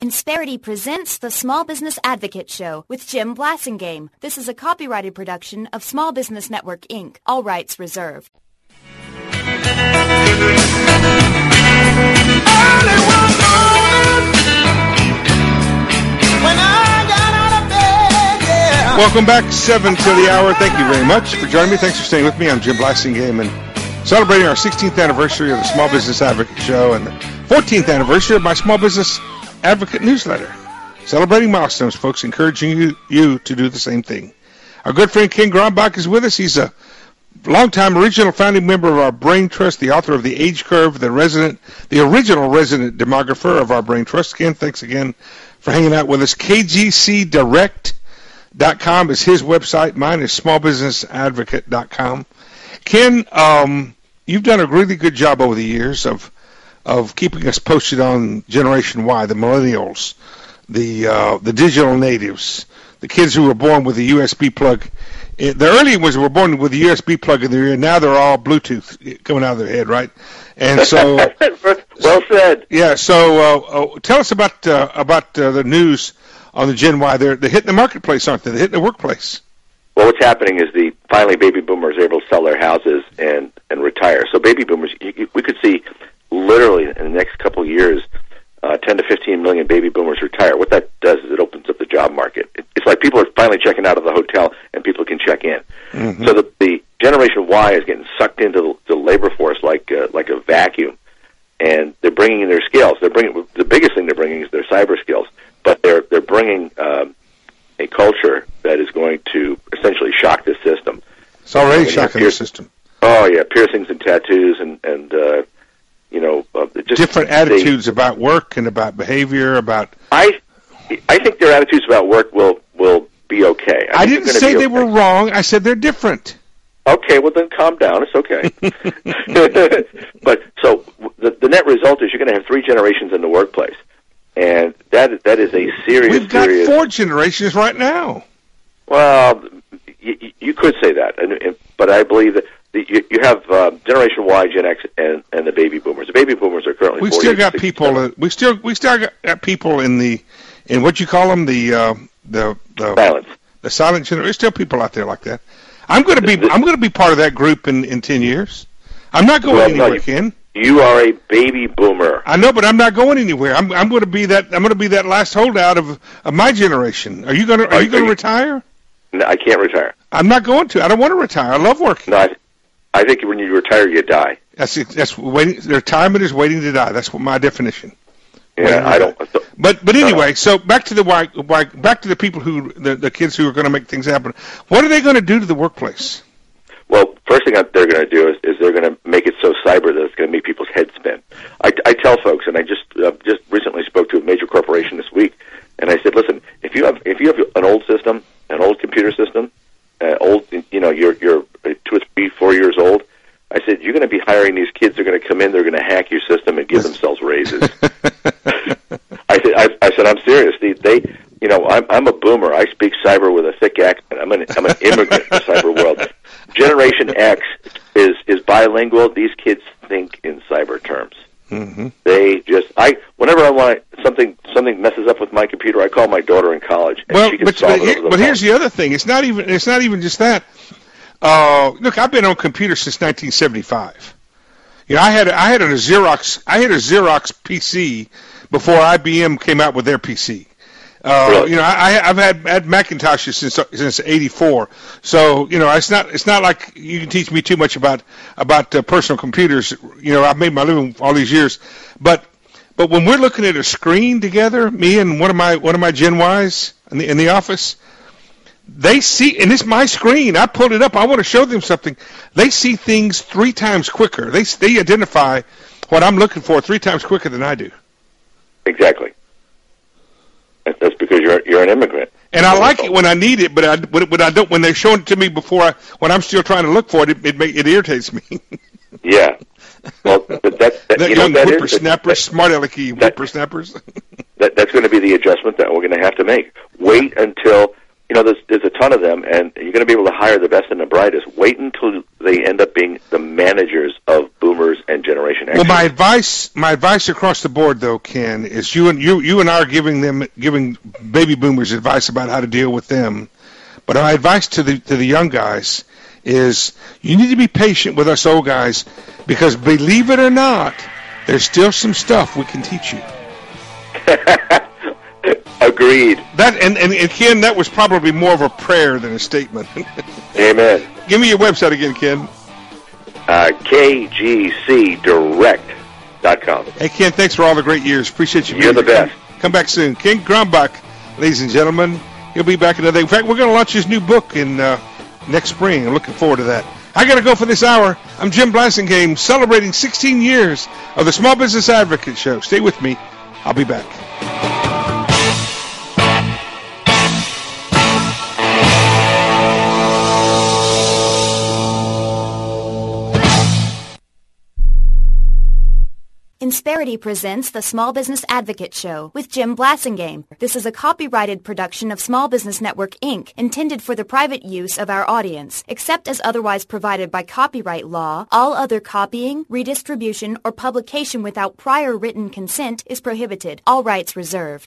Insperity presents the Small Business Advocate Show with Jim Blasingame. This is a copyrighted production of Small Business Network, Inc. All rights reserved. Welcome back, 7 to the hour. Thank you very much for joining me. Thanks for staying with me. I'm Jim Blasingame, and celebrating our 16th anniversary of the Small Business Advocate Show and the 14th anniversary of my Small Business Advocate newsletter. Celebrating milestones, folks, encouraging you to do the same thing. Our good friend Ken Grombach is with us. He's a longtime original founding member of our Brain Trust, the author of The Age Curve, the original resident demographer of our Brain Trust. Ken, thanks again for hanging out with us. KGCdirect.com is his website. Mine is smallbusinessadvocate.com. Ken, you've done a really good job over the years of keeping us posted on Generation Y, the millennials, the digital natives, the kids who were born with a USB plug. The early ones were born with a USB plug in their ear. Now they're all Bluetooth coming out of their head, right? And so, well said. Yeah. So, tell us about the news on the Gen Y. They're hitting the marketplace, aren't they? They're hitting the workplace. Well, what's happening is finally baby boomers are able to sell their houses and retire. So baby boomers, we could see literally in the next couple of years, 10 to 15 million baby boomers retire. What that does is it opens up the job market. It's like people are finally checking out of the hotel and people can check in. Mm-hmm. So the Generation Y is getting sucked into the labor force like a vacuum, and they're bringing in their skills. The biggest thing they're bringing is their cyber skills, but they're bringing a culture that is going to essentially shock the system. It's already shocking the system. Oh yeah, piercings and tattoos and just different attitudes about work and about behavior. I think their attitudes about work will be okay. I didn't say they were wrong. I said they're different. Okay, well then calm down. It's okay. But so the net result is you're going to have 3 generations in the workplace, and that is a serious. We've got 4 generations right now. Well, you could say that, but I believe that you have Generation Y, Gen X, and the baby boomers. The baby boomers are currently. We still got people. We still got people in what you call them the silence. The silent generation. There's still people out there like that. I'm going to be part of that group in 10 years. I'm not going anywhere, Ken. You are a baby boomer. I know, but I'm not going anywhere. I'm going to be that last holdout of my generation. Are you going to retire? No, I can't retire. I'm not going to. I don't want to retire. I love working. No, I think when you retire, you die. That's waiting. Retirement is waiting to die. That's what my definition. Yeah, I don't. But anyway, so back to back to the people the kids who are going to make things happen. What are they going to do to the workplace? Well, first thing they're going to do is they're going to make it so cyber that it's going to make people's heads spin. I tell folks, and I just recently spoke to a major corporation this week, and I said, listen, if you have an old system, an old computer system, you're 2 or 3, 4 years old. I said, you're going to be hiring these kids. They're going to come in. They're going to hack your system and give themselves raises. I said, I'm serious. I'm a boomer. I speak cyber with a thick accent. I'm an immigrant in the cyber world. Generation X is bilingual. These kids think in cyber terms. Mm-hmm. Whenever I want something messes up with my computer, I call my daughter in college. And she can solve it over the phone. Here's the other thing. It's not even just that. Look, I've been on computers since 1975. I had a Xerox PC before IBM came out with their PC. Really? I've had Macintoshes since '84. So it's not like you can teach me too much about personal computers. I've made my living all these years, but when we're looking at a screen together, me and one of my Gen Ys in the office. They see, and it's my screen. I pulled it up. I want to show them something. They see things 3 times quicker. They identify what I'm looking for 3 times quicker than I do. Exactly. That's because you're an immigrant. And I like it when I need it, but I don't when they're showing it to me when I'm still trying to look for it. It irritates me. Yeah. Well, that young whippersnappers, smart alecky whippersnappers. That's going to be the adjustment that we're going to have to make. Wait until. There's a ton of them, and you're going to be able to hire the best and the brightest. Wait until they end up being the managers of boomers and Generation X. Well, my advice across the board, though, Ken, is you and I are giving baby boomers advice about how to deal with them. But my advice to the young guys is you need to be patient with us old guys, because believe it or not, there's still some stuff we can teach you. Agreed. That and Ken, that was probably more of a prayer than a statement. Amen. Give me your website again, Ken. KGCdirect.com. Hey, Ken, thanks for all the great years. Appreciate you. You're the best. Come back soon. Ken Grumbach, ladies and gentlemen. He'll be back another day. In fact, we're going to launch his new book in next spring. I'm looking forward to that. I got to go for this hour. I'm Jim Blasingame, celebrating 16 years of the Small Business Advocate Show. Stay with me. I'll be back. Insperity presents the Small Business Advocate Show with Jim Blasingame. This is a copyrighted production of Small Business Network, Inc., intended for the private use of our audience. Except as otherwise provided by copyright law, all other copying, redistribution, or publication without prior written consent is prohibited. All rights reserved.